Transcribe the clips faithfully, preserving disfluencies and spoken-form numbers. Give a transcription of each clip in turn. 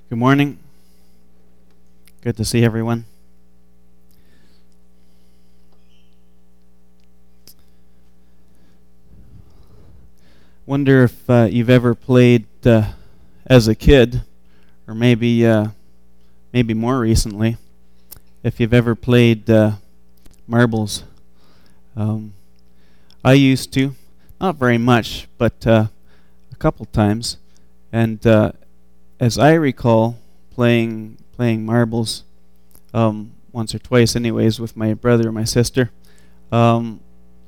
Good morning. Good to see everyone. Wonder if uh, you've ever played uh, as a kid, or maybe uh, maybe more recently, if you've ever played uh, marbles. Um, I used to, not very much, but uh, a couple times, and uh, as I recall playing playing marbles um, once or twice, anyways, with my brother and my sister. Um,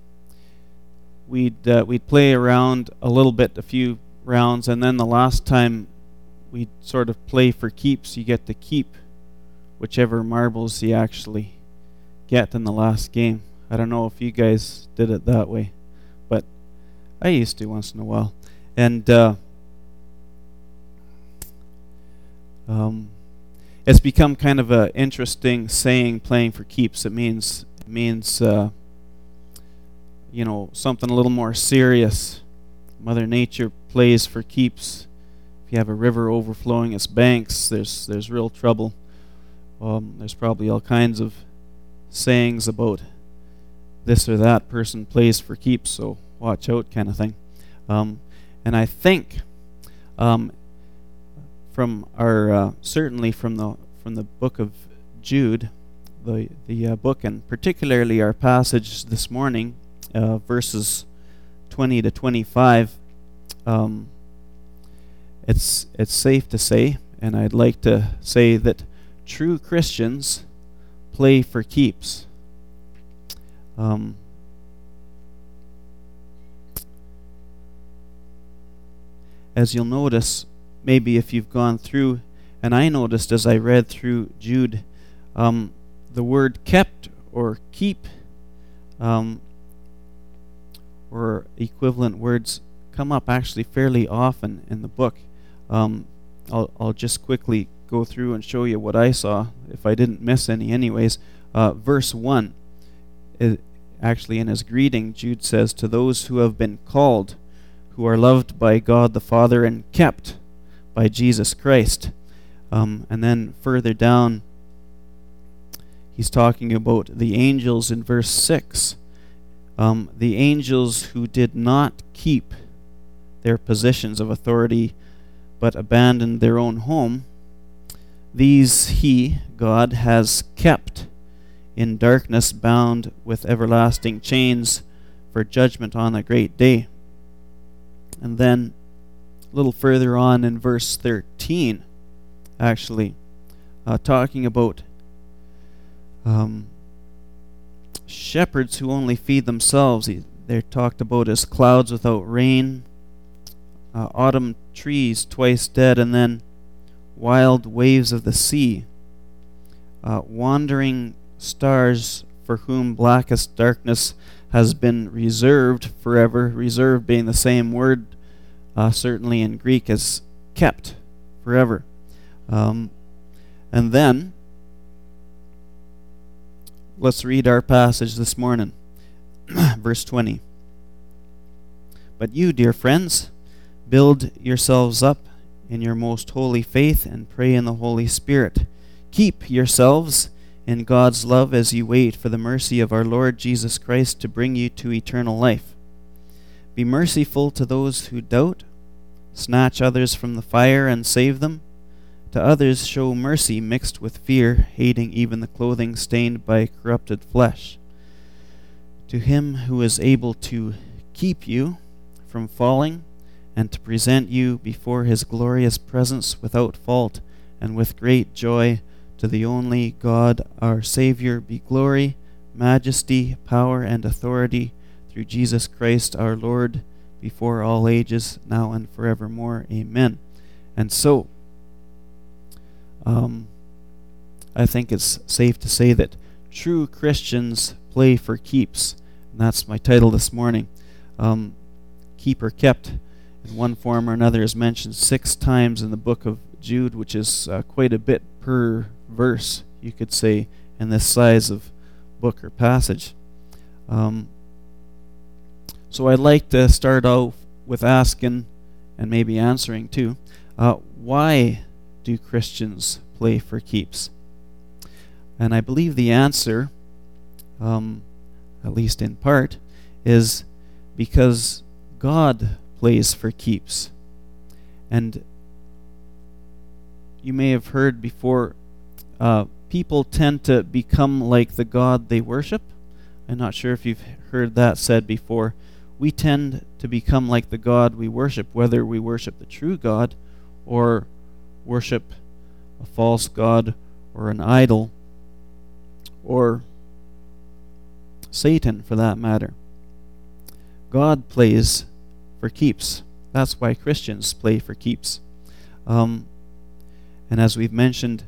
we'd uh, we'd play around a little bit, a few rounds, and then the last time we'd sort of play for keeps. You get to keep whichever marbles you actually get in the last game. I don't know if you guys did it that way, but I used to once in a while, and. Uh, Um, it's become kind of an interesting saying, playing for keeps. It means it means uh, you know, something a little more serious. Mother Nature plays for keeps. If you have a river overflowing its banks, there's there's real trouble. Um, there's probably all kinds of sayings about this or that person plays for keeps, so watch out, kind of thing. Um, and I think. Um, From our uh, certainly from the from the book of Jude, the the uh, book, and particularly our passage this morning, uh, verses twenty to twenty-five. Um, it's it's safe to say, and I'd like to say that true Christians play for keeps. Um, as you'll notice. Maybe if you've gone through, and I noticed as I read through Jude, um, the word kept or keep um, or equivalent words come up actually fairly often in the book. Um, I'll, I'll just quickly go through and show you what I saw, if I didn't miss any anyways. Uh, verse one, is actually in his greeting, Jude says, "To those who have been called, who are loved by God the Father and kept by Jesus Christ." Um, and then further down, he's talking about the angels in verse six. Um, the angels who did not keep their positions of authority but abandoned their own home, these he, God, has kept in darkness, bound with everlasting chains for judgment on the great day. And then a little further on in verse thirteen, actually, uh, talking about um, shepherds who only feed themselves. They're talked about as clouds without rain, uh, autumn trees twice dead, and then wild waves of the sea, uh, wandering stars for whom blackest darkness has been reserved forever, reserved being the same word Uh, certainly in Greek as kept forever. Um, and then, let's read our passage this morning. Verse twenty. "But you, dear friends, build yourselves up in your most holy faith and pray in the Holy Spirit. Keep yourselves in God's love as you wait for the mercy of our Lord Jesus Christ to bring you to eternal life. Be merciful to those who doubt. Snatch others from the fire and save them. To others show mercy mixed with fear, hating even the clothing stained by corrupted flesh. To him who is able to keep you from falling and to present you before his glorious presence without fault and with great joy, to the only God our Savior be glory, majesty, power, and authority through Jesus Christ our Lord, before all ages, now and forevermore. Amen." And so, um, I think it's safe to say that true Christians play for keeps. And that's my title this morning. Um, keep or kept, in one form or another, is mentioned six times in the book of Jude, which is uh, quite a bit per verse, you could say, in this size of book or passage. Um, So I'd like to start out with asking, and maybe answering too, uh, why do Christians play for keeps? And I believe the answer, um, at least in part, is because God plays for keeps. And you may have heard before, uh, people tend to become like the God they worship. I'm not sure if you've heard that said before. We tend to become like the God we worship, whether we worship the true God or worship a false god or an idol or Satan, for that matter. God plays for keeps. That's why Christians play for keeps. Um, and as we've mentioned,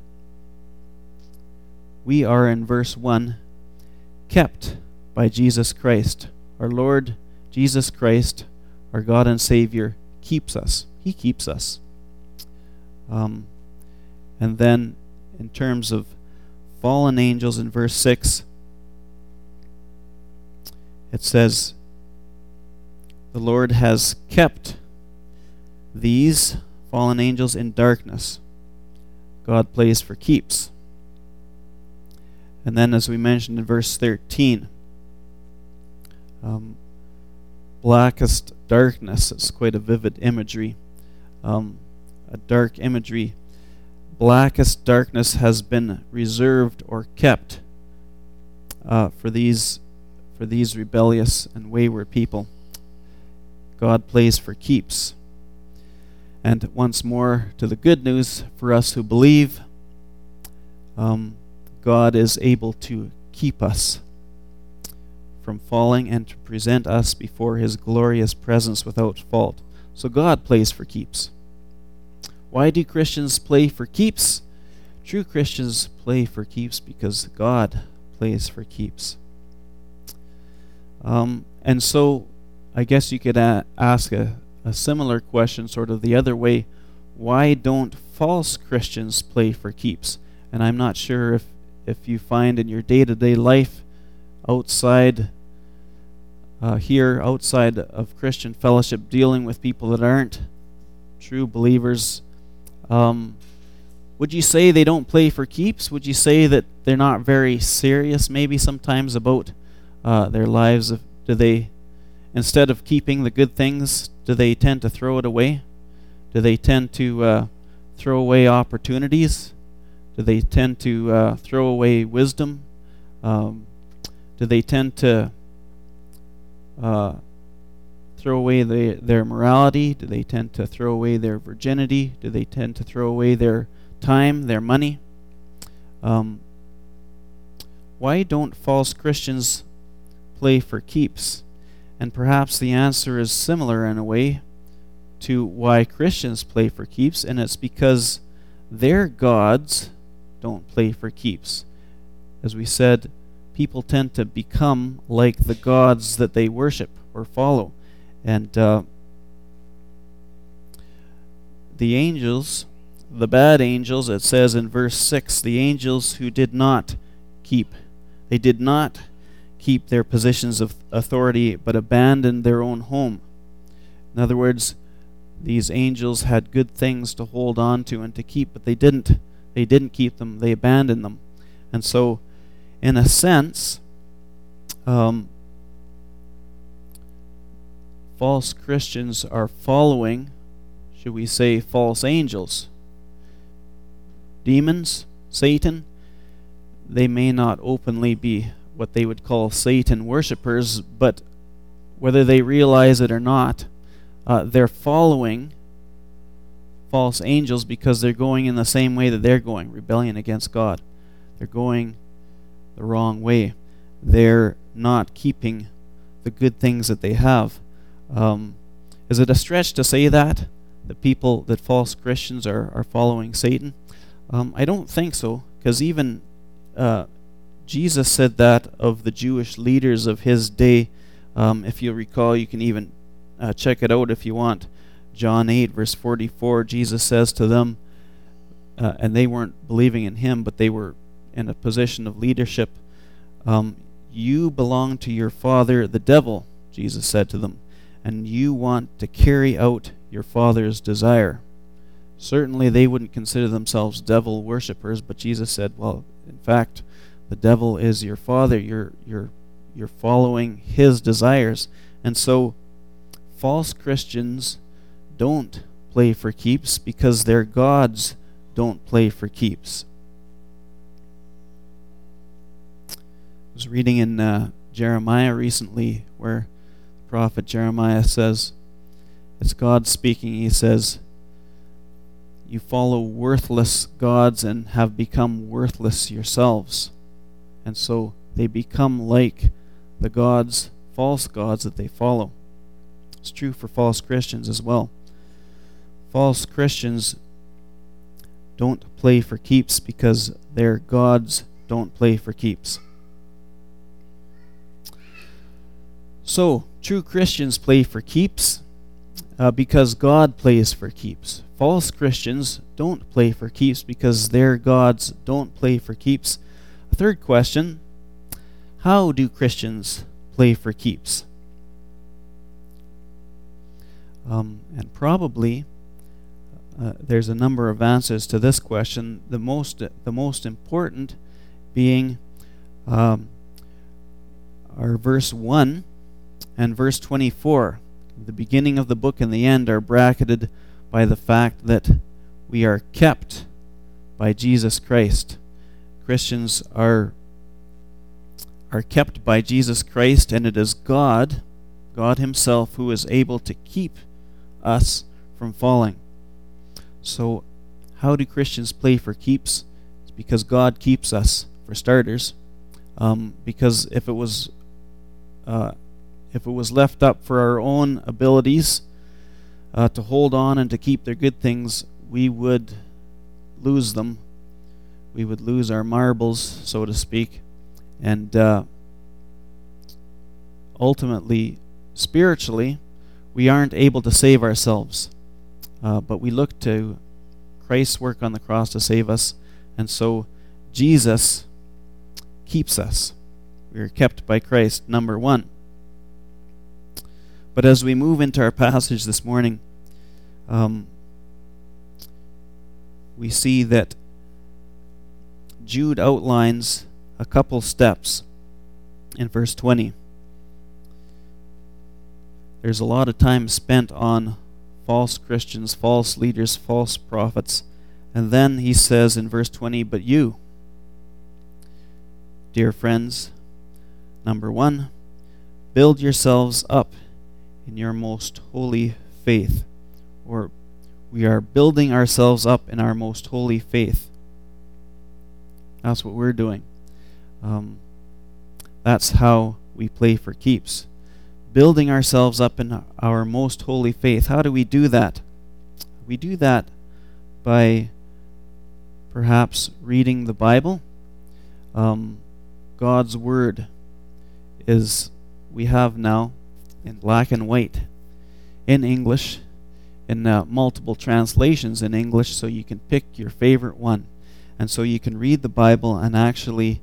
we are in verse one kept by Jesus Christ. Our Lord Jesus Christ, our God and Savior, keeps us. He keeps us. Um, and then in terms of fallen angels in verse six, it says, the Lord has kept these fallen angels in darkness. God plays for keeps. And then as we mentioned in verse thirteen, um, blackest darkness. It's quite a vivid imagery. Um, a dark imagery. Blackest darkness has been reserved or kept uh, for these for these rebellious and wayward people. God plays for keeps. And once more to the good news for us who believe, um, God is able to keep us from falling and to present us before His glorious presence without fault. So God plays for keeps. Why do Christians play for keeps? True Christians play for keeps because God plays for keeps. Um, and so I guess you could a- ask a, a similar question sort of the other way. Why don't false Christians play for keeps? And I'm not sure if, if you find in your day-to-day life outside uh, here, outside of Christian fellowship, dealing with people that aren't true believers, um, would you say they don't play for keeps? Would you say that they're not very serious maybe sometimes about uh, their lives? Of, do they, instead of keeping the good things, do they tend to throw it away? Do they tend to uh, throw away opportunities? Do they tend to uh, throw away wisdom? Um, do they tend to uh, throw away the, their morality? Do they tend to throw away their virginity? Do they tend to throw away their time, their money? Um, why don't false Christians play for keeps? And perhaps the answer is similar in a way to why Christians play for keeps, and it's because their gods don't play for keeps. As we said, people tend to become like the gods that they worship or follow. And uh, the angels, the bad angels, it says in verse six, the angels who did not keep, they did not keep their positions of authority, but abandoned their own home. In other words, these angels had good things to hold on to and to keep, but they didn't. They didn't keep them. They abandoned them. And so, in a sense, um, false Christians are following, should we say, false angels. Demons, Satan, they may not openly be what they would call Satan worshippers, but whether they realize it or not, uh, they're following false angels because they're going in the same way that they're going, rebellion against God. They're going the wrong way. They're not keeping the good things that they have. Um, is it a stretch to say that? That people, that false Christians are, are following Satan? Um, I don't think so, because even uh, Jesus said that of the Jewish leaders of his day. Um, if you recall, you can even uh, check it out if you want. John eight, verse forty-four, Jesus says to them, uh, and they weren't believing in him, but they were in a position of leadership. Um, you belong to your father, the devil, Jesus said to them, and you want to carry out your father's desire. certainly they wouldn't consider themselves devil worshippers, but Jesus said, well, in fact, the devil is your father. You're you're you're following his desires. And so false Christians don't play for keeps because their gods don't play for keeps. I was reading in uh, Jeremiah recently where the prophet Jeremiah says, it's God speaking, he says, you follow worthless gods and have become worthless yourselves. And so they become like the gods, false gods that they follow. It's true for false Christians as well. False Christians don't play for keeps because their gods don't play for keeps. So, true Christians play for keeps uh, because God plays for keeps. False Christians don't play for keeps because their gods don't play for keeps. A third question, how do Christians play for keeps? Um, and probably uh, there's a number of answers to this question. The most the most important being um, our verse one and verse twenty-four. The beginning of the book and the end are bracketed by the fact that we are kept by Jesus Christ. Christians are are kept by Jesus Christ, and it is God, God himself, who is able to keep us from falling. So how do Christians play for keeps? It's because God keeps us, for starters. Um, because if it was uh, if it was left up for our own abilities uh, to hold on and to keep their good things, we would lose them. We would lose our marbles, so to speak. And uh, ultimately, spiritually, we aren't able to save ourselves. Uh, but we look to Christ's work on the cross to save us. And so Jesus keeps us. We are kept by Christ, number one. But as we move into our passage this morning, um, we see that Jude outlines a couple steps in verse twenty. There's a lot of time spent on false Christians, false leaders, false prophets. And then he says in verse twenty, but you, dear friends, number one, build yourselves up in your most holy faith. Or we are building ourselves up in our most holy faith. That's what we're doing. Um, that's how we play for keeps. Building ourselves up in our most holy faith. How do we do that? We do that by perhaps reading the Bible. Um, God's Word is, we have now in black and white, in English, in uh, multiple translations in English, so you can pick your favorite one. And so you can read the Bible and actually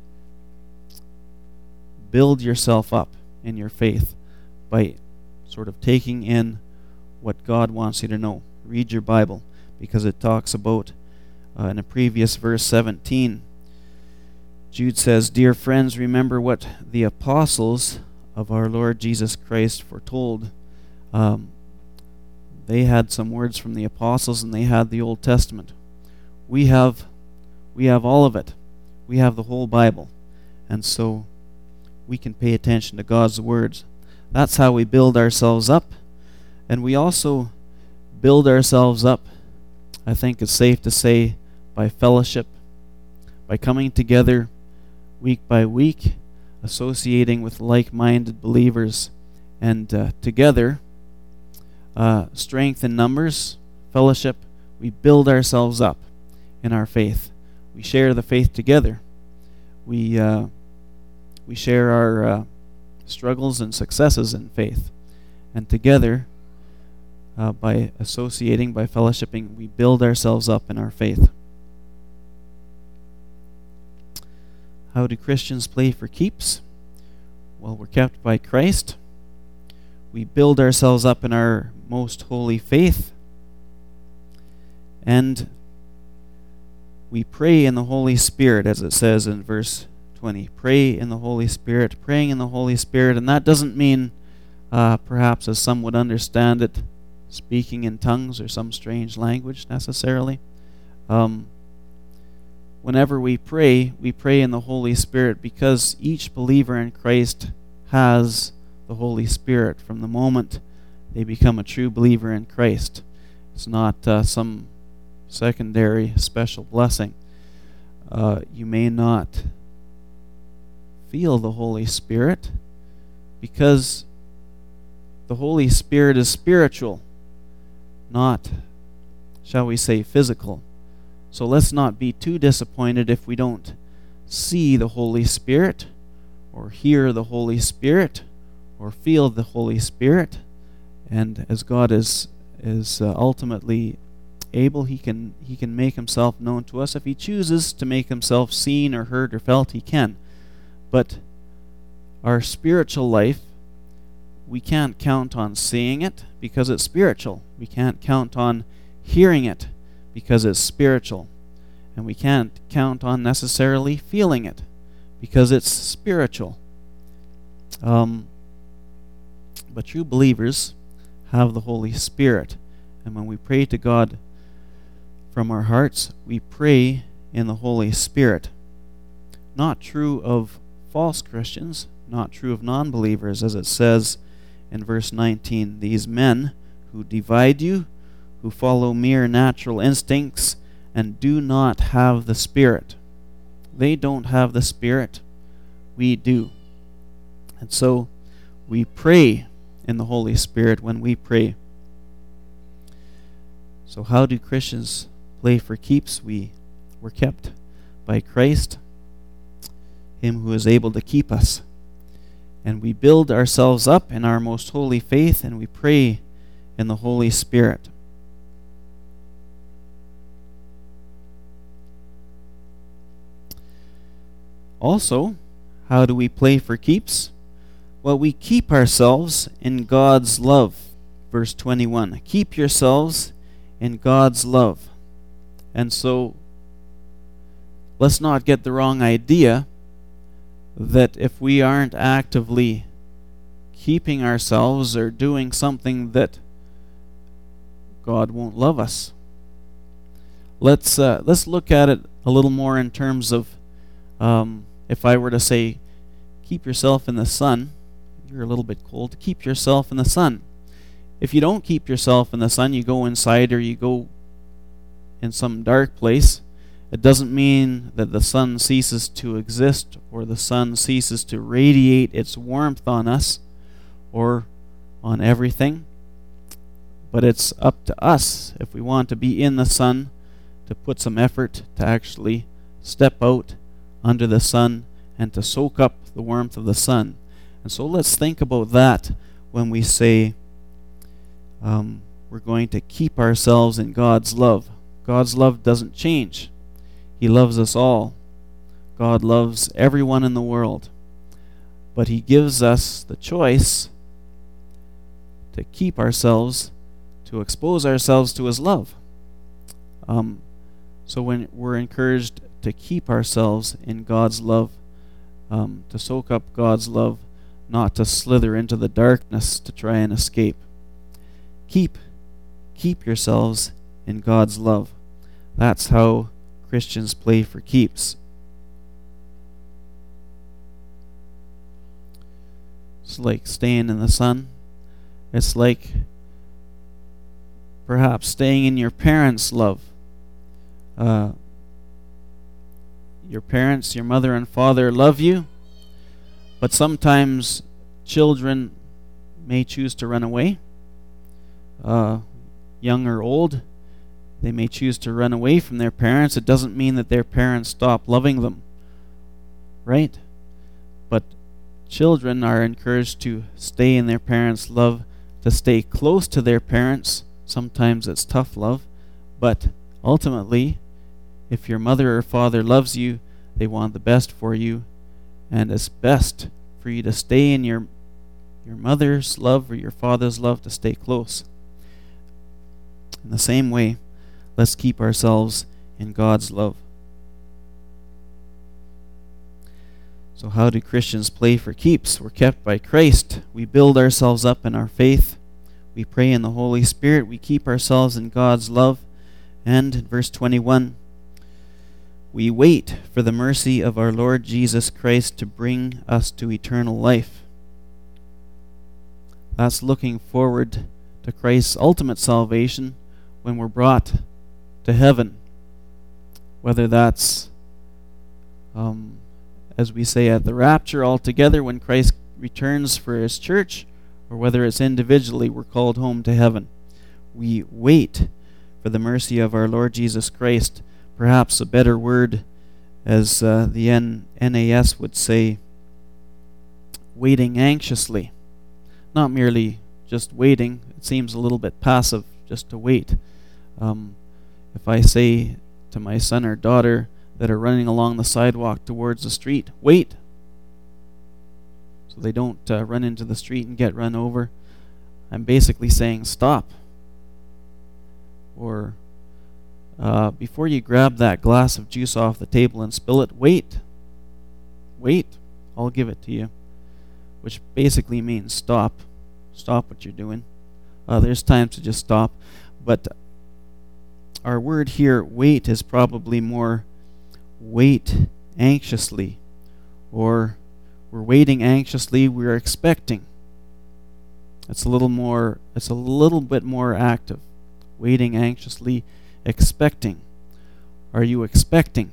build yourself up in your faith by sort of taking in what God wants you to know. Read your Bible, because it talks about, uh, in a previous verse seventeen, Jude says, dear friends, remember what the apostles of our Lord Jesus Christ foretold. Um, they had some words from the apostles, and they had the Old Testament. We have we have all of it. We have the whole Bible. And so we can pay attention to God's words. That's how we build ourselves up. And we also build ourselves up, I think it's safe to say, by fellowship, by coming together week by week, associating with like-minded believers, and uh, together, uh, strength in numbers, fellowship, we build ourselves up in our faith. We share the faith together. We uh, we share our uh, struggles and successes in faith, and together, uh, by associating, by fellowshipping, we build ourselves up in our faith. How do Christians play for keeps? Well, we're kept by Christ. We build ourselves up in our most holy faith. And we pray in the Holy Spirit, as it says in verse twenty. Pray in the Holy Spirit, praying in the Holy Spirit. And that doesn't mean, uh, perhaps as some would understand it, speaking in tongues or some strange language necessarily. Um, whenever we pray, we pray in the Holy Spirit because each believer in Christ has the Holy Spirit from the moment they become a true believer in Christ. It's not uh, some secondary special blessing. Uh, you may not feel the Holy Spirit because the Holy Spirit is spiritual, not, shall we say, physical. So let's not be too disappointed if we don't see the Holy Spirit or hear the Holy Spirit or feel the Holy Spirit. And as God is is uh, ultimately able, he can he can make himself known to us. If he chooses to make himself seen or heard or felt, he can. But our spiritual life, we can't count on seeing it because it's spiritual. We can't count on hearing it because it's spiritual. And we can't count on necessarily feeling it because it's spiritual. Um, but true believers have the Holy Spirit. And when we pray to God from our hearts, we pray in the Holy Spirit. Not true of false Christians, not true of non-believers, as it says in verse nineteen, these men who divide you, who follow mere natural instincts, and do not have the Spirit. They don't have the Spirit. We do. And so we pray in the Holy Spirit when we pray. So how do Christians play for keeps? We were kept by Christ, him who is able to keep us. And we build ourselves up in our most holy faith, and we pray in the Holy Spirit. Also, how do we play for keeps? Well, we keep ourselves in God's love. Verse twenty-one. Keep yourselves in God's love. And so, let's not get the wrong idea that if we aren't actively keeping ourselves or doing something, that God won't love us. Let's uh, let's look at it a little more in terms of um, if I were to say, keep yourself in the sun. You're a little bit cold. Keep yourself in the sun. If you don't keep yourself in the sun, you go inside or you go in some dark place. It doesn't mean that the sun ceases to exist or the sun ceases to radiate its warmth on us or on everything. But it's up to us, if we want to be in the sun, to put some effort to actually step out under the sun and to soak up the warmth of the sun. And so let's think about that when we say um, we're going to keep ourselves in God's love. God's love doesn't change. He loves us all. God loves everyone in the world. But he gives us the choice to keep ourselves, to expose ourselves to his love. Um, so when we're encouraged to keep ourselves in God's love, um, to soak up God's love, not to slither into the darkness to try and escape. Keep, keep yourselves in God's love. That's how Christians play for keeps. It's like staying in the sun. It's like perhaps staying in your parents' love. Uh, your parents, your mother and father love you, but sometimes children may choose to run away. Uh, young or old, they may choose to run away from their parents. It doesn't mean that their parents stop loving them, right? But children are encouraged to stay in their parents' love, to stay close to their parents. Sometimes it's tough love, but ultimately, if your mother or father loves you, they want the best for you, and it's best for you to stay in your your mother's love or your father's love, to stay close. In the same way, let's keep ourselves in God's love. So how do Christians play for keeps? We're kept by Christ. We build ourselves up in our faith. We pray in the Holy Spirit. We keep ourselves in God's love. And in verse twenty-one, we wait for the mercy of our Lord Jesus Christ to bring us to eternal life. That's looking forward to Christ's ultimate salvation when we're brought to heaven. Whether that's, um, as we say, at the rapture altogether when Christ returns for his church, or whether it's individually we're called home to heaven. We wait for the mercy of our Lord Jesus Christ. Perhaps a better word, as uh, the N- NAS would say, waiting anxiously. Not merely just waiting. It seems a little bit passive just to wait. Um, if I say to my son or daughter that are running along the sidewalk towards the street, wait, so they don't uh, run into the street and get run over, I'm basically saying stop. Or uh, before you grab that glass of juice off the table and spill it, wait. Wait, I'll give it to you. Which basically means stop. Stop what you're doing. Uh, there's times to just stop. But our word here, wait, is probably more wait anxiously. Or we're waiting anxiously, we're expecting. It's a little more, it's a little bit more active. Waiting anxiously, expecting. Are you expecting?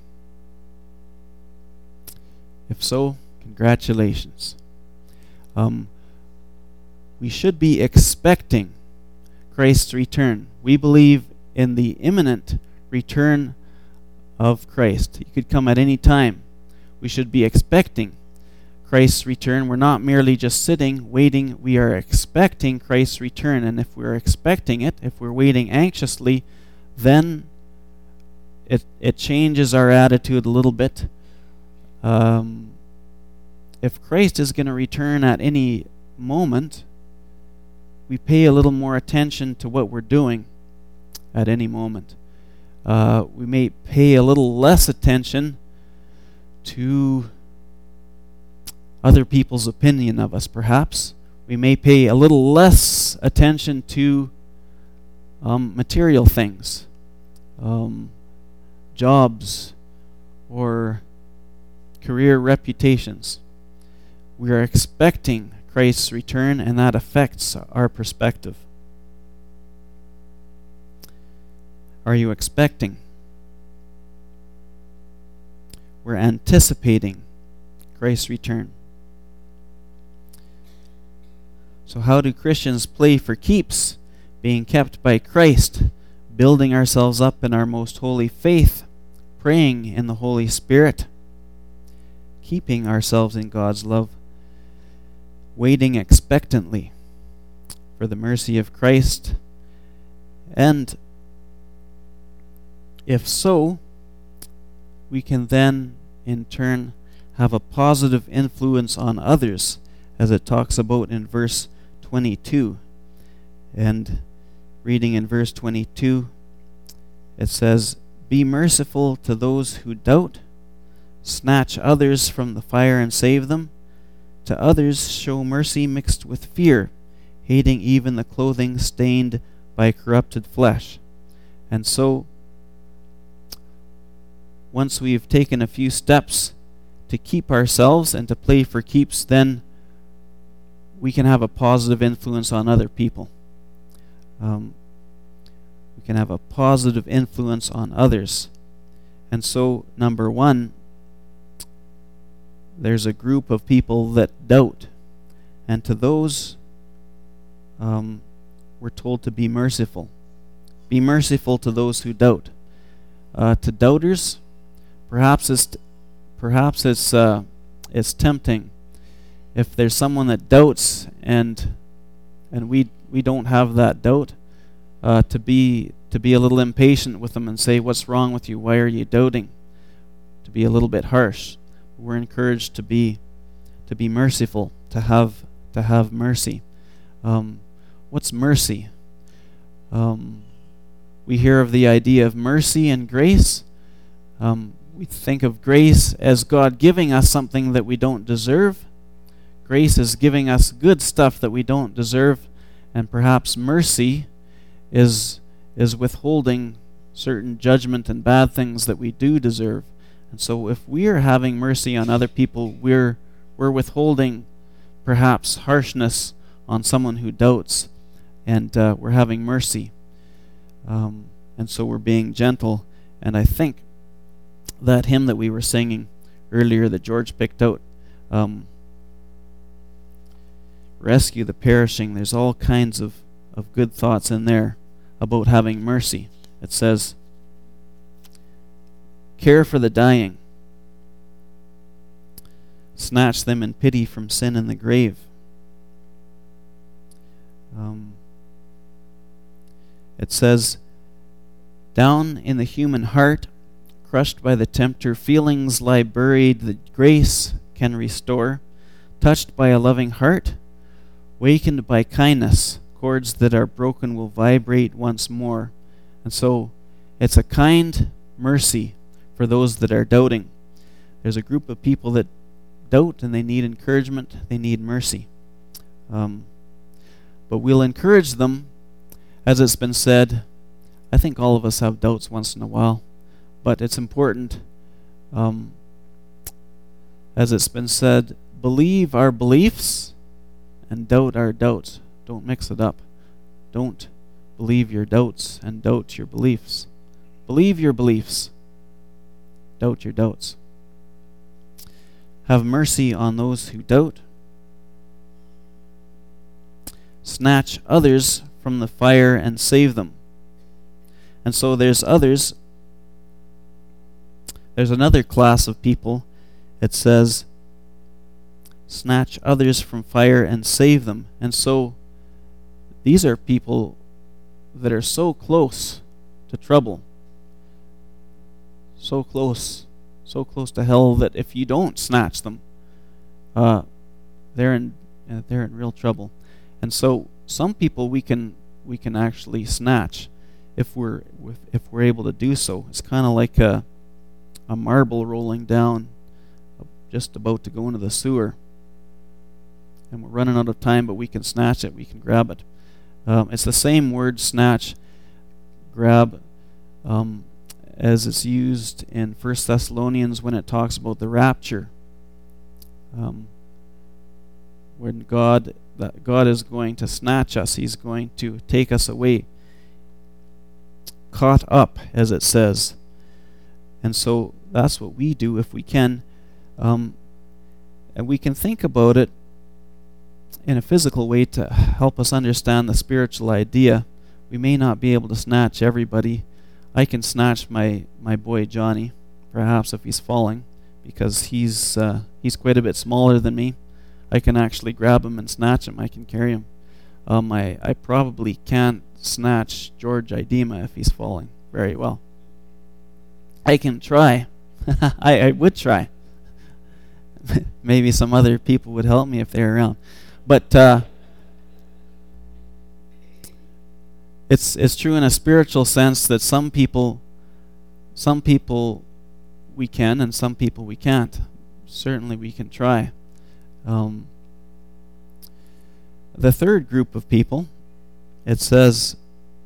If so, congratulations. Um, we should be expecting Christ's return. We believe in the imminent return of Christ. He could come at any time. We should be expecting Christ's return. We're not merely just sitting, waiting. We are expecting Christ's return. And if we're expecting it, if we're waiting anxiously, then it it changes our attitude a little bit. Um, if Christ is going to return at any moment, we pay a little more attention to what we're doing at any moment. Uh, we may pay a little less attention to other people's opinion of us, perhaps. We may pay a little less attention to um, material things, um, jobs, or career reputations. We are expecting Christ's return, and that affects our perspective. Are you expecting? We're anticipating Christ's return. So how do Christians play for keeps? Being kept by Christ, building ourselves up in our most holy faith, praying in the Holy Spirit, keeping ourselves in God's love, waiting expectantly for the mercy of Christ, and if so, we can then in turn have a positive influence on others, as it talks about in verse twenty-two. And reading in verse twenty-two, it says, "Be merciful to those who doubt, snatch others from the fire and save them. To others show mercy mixed with fear, hating even the clothing stained by corrupted flesh." And so, once we've taken a few steps to keep ourselves and to play for keeps, then we can have a positive influence on other people. Um, we can have a positive influence on others. And so, number one, there's a group of people that doubt. And to those, um, we're told to be merciful. Be merciful to those who doubt. Uh, to doubters, perhaps it's perhaps it's uh, it's tempting. If there's someone that doubts and and we we don't have that doubt, uh, to be to be a little impatient with them and say, "What's wrong with you? Why are you doubting?" To be a little bit harsh. We're encouraged to be to be merciful, to have to have mercy. Um, what's mercy? Um, we hear of the idea of mercy and grace. Um, we think of grace as God giving us something that we don't deserve. Grace is giving us good stuff that we don't deserve. And perhaps mercy is is withholding certain judgment and bad things that we do deserve. And so if we are having mercy on other people, we're we're withholding perhaps harshness on someone who doubts, and uh, we're having mercy. Um, and so we're being gentle. And I think that hymn that we were singing earlier that George picked out, um, Rescue the Perishing, there's all kinds of, of good thoughts in there about having mercy. It says, care for the dying, snatch them in pity from sin and the grave. Um, it says, down in the human heart, crushed by the tempter, feelings lie buried that grace can restore. Touched by a loving heart, wakened by kindness, chords that are broken will vibrate once more. And so it's a kind mercy for those that are doubting. There's a group of people that doubt and they need encouragement, they need mercy. Um, but we'll encourage them, as it's been said. I think all of us have doubts once in a while, but it's important, um, as it's been said, believe our beliefs and doubt our doubts. Don't mix it up. Don't believe your doubts and doubt your beliefs. Believe your beliefs. Doubt your doubts. Have mercy on those who doubt. Snatch others from the fire and save them. And so there's others. There's another class of people. It says, snatch others from fire and save them. And so these are people that are so close to trouble, so close, so close to hell that if you don't snatch them, uh, they're in uh, they're in real trouble. And so some people we can we can actually snatch if we're if we're able to do so. It's kind of like a a marble rolling down, just about to go into the sewer, and we're running out of time, but we can snatch it, we can grab it. Um, it's the same word, snatch, grab, um, as it's used in First Thessalonians when it talks about the rapture. Um, when God, that God is going to snatch us, He's going to take us away, caught up, as it says. And so that's what we do if we can. Um, and we can think about it in a physical way to help us understand the spiritual idea. We may not be able to snatch everybody. I can snatch my, my boy Johnny, perhaps if he's falling, because he's uh, he's quite a bit smaller than me. I can actually grab him and snatch him. I can carry him. Um, I, I probably can't snatch George Idema if he's falling very well. I can try. I, I would try. Maybe some other people would help me if they're around. But uh, it's it's true in a spiritual sense that some people, some people we can and some people we can't. Certainly we can try. Um, the third group of people, it says,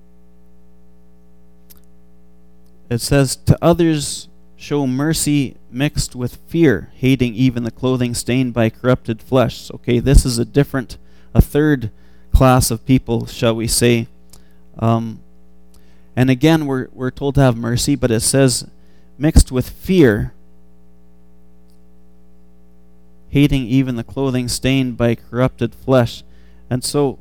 it says, to others show mercy mixed with fear, hating even the clothing stained by corrupted flesh. Okay, this is a different, a third class of people, shall we say. Um, and again, we're we're told to have mercy, but it says mixed with fear, hating even the clothing stained by corrupted flesh. And so,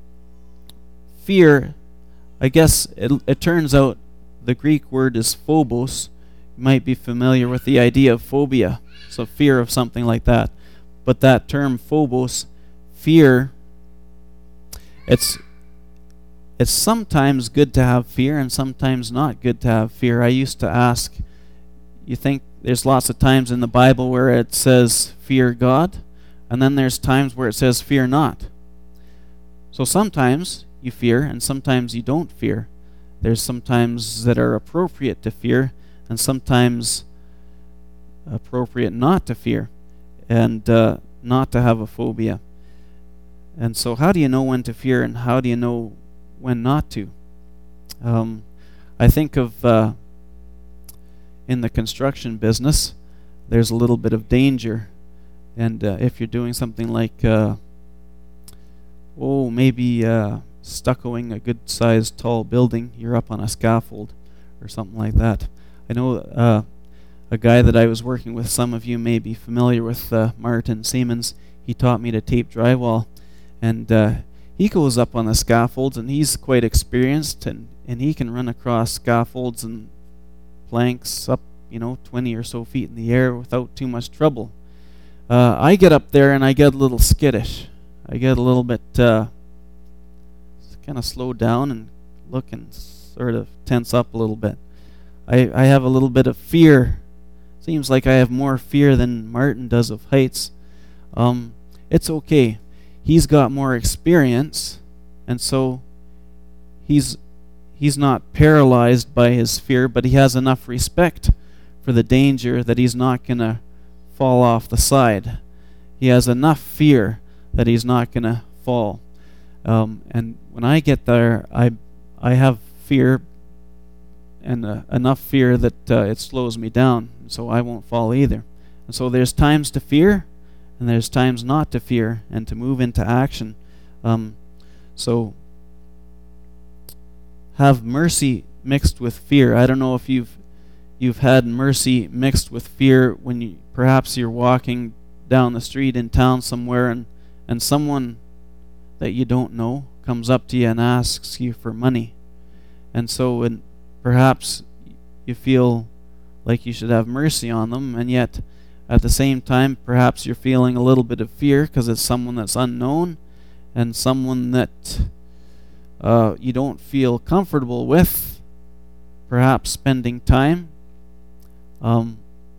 fear, I guess it, it turns out the Greek word is phobos. You might be familiar with the idea of phobia, so fear of something like that. But that term phobos, fear, it's it's sometimes good to have fear and sometimes not good to have fear. I used to ask, you think there's lots of times in the Bible where it says fear God, and then there's times where it says fear not. So sometimes you fear and sometimes you don't fear. There's sometimes that are appropriate to fear, and sometimes appropriate not to fear, and uh, not to have a phobia. And so how do you know when to fear, and how do you know when not to? Um, I think of uh, in the construction business, there's a little bit of danger. And uh, if you're doing something like, uh, oh, maybe uh, stuccoing a good-sized tall building, you're up on a scaffold or something like that. I know uh, a guy that I was working with, some of you may be familiar with uh, Martin Siemens. He taught me to tape drywall. And uh, he goes up on the scaffolds, and he's quite experienced, and, and he can run across scaffolds and planks up, you know, twenty or so feet in the air without too much trouble. Uh, I get up there and I get a little skittish. I get a little bit uh, kind of slow down and look and sort of tense up a little bit. I, I have a little bit of fear. Seems like I have more fear than Martin does of heights. Um, it's okay. He's got more experience, and so he's he's not paralyzed by his fear, but he has enough respect for the danger that he's not going to fall off the side. He has enough fear that he's not going to fall. Um, and when I get there, I I have fear, and uh, enough fear that uh, it slows me down, so I won't fall either. And so there's times to fear, and there's times not to fear and to move into action. Um, so have mercy mixed with fear. I don't know if you've you've had mercy mixed with fear when you perhaps you're walking down the street in town somewhere, and and someone that you don't know comes up to you and asks you for money. And so and perhaps you feel like you should have mercy on them, and yet at the same time perhaps you're feeling a little bit of fear because it's someone that's unknown and someone that uh, you don't feel comfortable with, perhaps spending time. Um,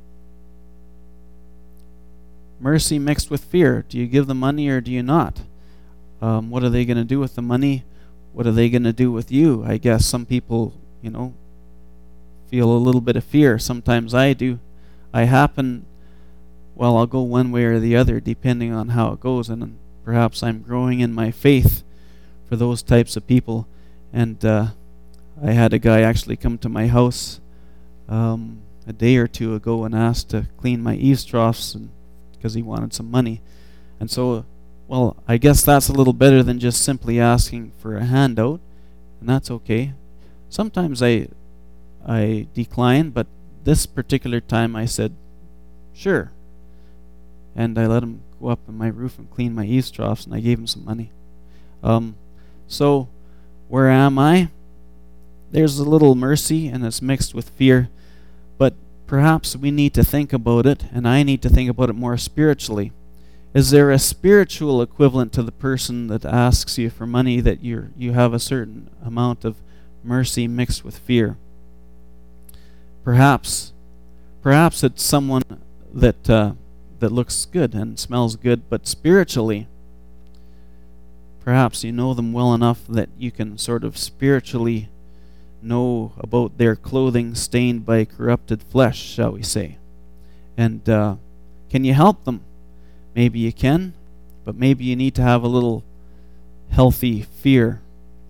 mercy mixed with fear. Do you give the money or do you not? Um, what are they going to do with the money? What are they going to do with you? I guess some people, you know, feel a little bit of fear. Sometimes I do. I happen, well, I'll go one way or the other depending on how it goes, and perhaps I'm growing in my faith for those types of people. And uh, I had a guy actually come to my house um, a day or two ago and asked to clean my eaves troughs because he wanted some money. And so, well, I guess that's a little better than just simply asking for a handout, and that's okay. Sometimes I I decline, but this particular time I said, sure. And I let him go up on my roof and clean my eaves troughs, and I gave him some money. Um, so, where am I? There's a little mercy, and it's mixed with fear, but perhaps we need to think about it, and I need to think about it more spiritually. Is there a spiritual equivalent to the person that asks you for money, that you're, you have a certain amount of mercy mixed with fear? Perhaps, perhaps it's someone that uh, that looks good and smells good, but spiritually, perhaps you know them well enough that you can sort of spiritually know about their clothing stained by corrupted flesh, shall we say. And uh, can you help them? Maybe you can, but maybe you need to have a little healthy fear.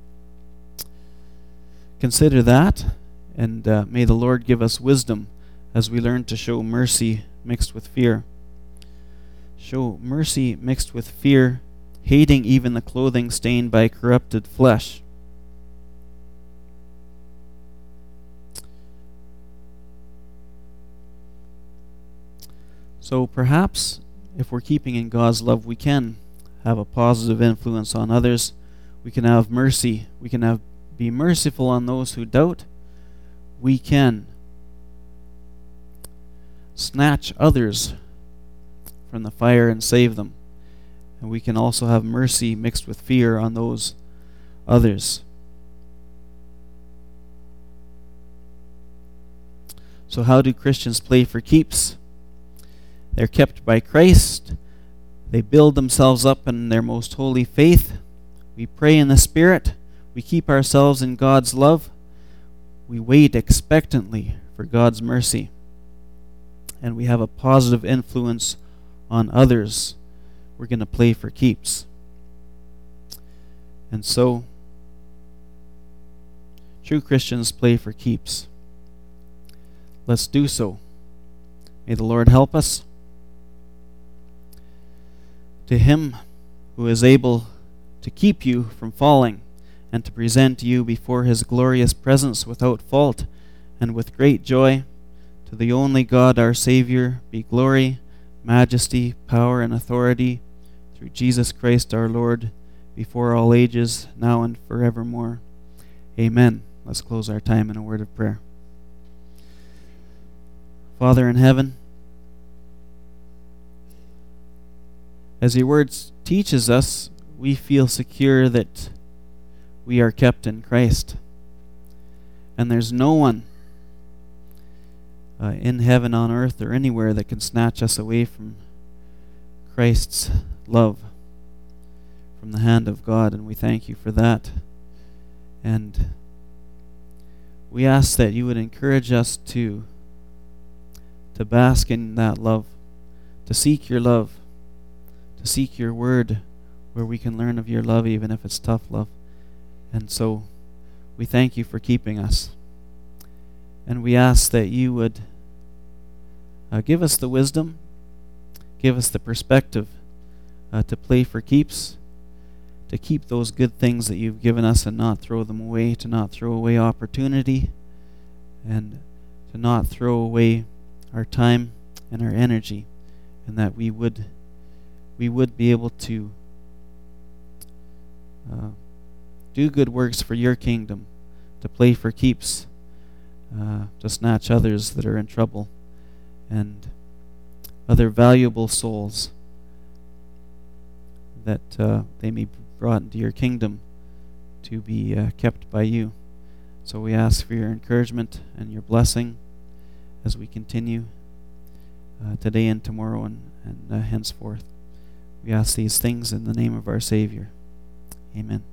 Consider that, and uh, may the Lord give us wisdom as we learn to show mercy mixed with fear. Show mercy mixed with fear, hating even the clothing stained by corrupted flesh. So perhaps if we're keeping in God's love, we can have a positive influence on others. We can have mercy. We can have be merciful on those who doubt. We can snatch others from the fire and save them. And we can also have mercy mixed with fear on those others. So how do Christians play for keeps? They're kept by Christ. They build themselves up in their most holy faith. We pray in the Spirit. We keep ourselves in God's love. we wait expectantly for God's mercy, and we have a positive influence on others, we're going to play for keeps. And so, true Christians play for keeps. Let's do so. May the Lord help us. To Him who is able to keep you from falling and to present you before His glorious presence without fault and with great joy, to the only God our Savior, be glory, majesty, power, and authority through Jesus Christ our Lord, before all ages, now and forevermore. Amen. Let's close our time in a word of prayer. Father in heaven, as your word teaches us, we feel secure that we are kept in Christ. And there's no one uh, in heaven, on earth, or anywhere that can snatch us away from Christ's love, from the hand of God, and we thank you for that. And we ask that you would encourage us to to bask in that love, to seek your love, to seek your word where we can learn of your love, even if it's tough love. And so we thank you for keeping us. And we ask that you would uh, give us the wisdom, give us the perspective uh, to play for keeps, to keep those good things that you've given us and not throw them away, to not throw away opportunity, and to not throw away our time and our energy, and that we would we would be able to uh, do good works for your kingdom, to play for keeps, uh, to snatch others that are in trouble, and other valuable souls, that uh, they may be brought into your kingdom to be uh, kept by you. So we ask for your encouragement and your blessing as we continue uh, today and tomorrow and, and uh, henceforth. We ask these things in the name of our Savior. Amen.